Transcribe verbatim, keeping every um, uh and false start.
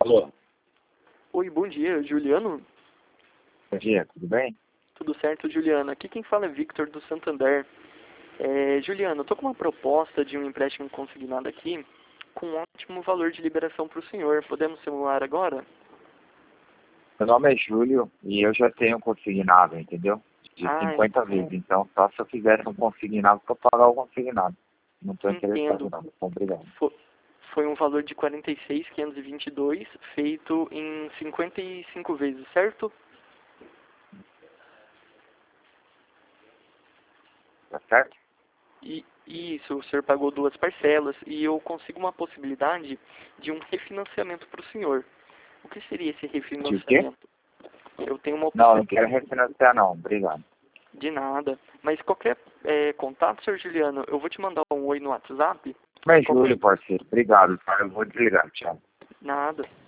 Alô? Oi, bom dia, Juliano? Bom dia, tudo bem? Tudo certo, Juliano? Aqui quem fala é Victor do Santander. É, Juliano, eu tô com uma proposta de um empréstimo consignado aqui com um ótimo valor de liberação para o senhor. Podemos simular agora? Meu nome é Júlio e eu já tenho um consignado, entendeu? De Ah, cinquenta vezes. Então, só se eu fizesse um consignado para pagar o consignado. Não estou interessado, entendo. não. Obrigado. Fo- Foi um valor de quarenta e seis mil quinhentos e vinte e dois, feito em cinquenta e cinco vezes, certo? Tá certo? E isso, o senhor pagou duas parcelas e eu consigo uma possibilidade de um refinanciamento para o senhor. O que seria esse De o quê? refinanciamento? Eu tenho uma Não, opção não quero refinanciar, não. Obrigado. de nada, mas qualquer é, contato, senhor Juliano, eu vou te mandar um oi no WhatsApp. Mas Qualquer... Júlio, parceiro. Obrigado, tá? Eu vou desligar. Tchau. Nada.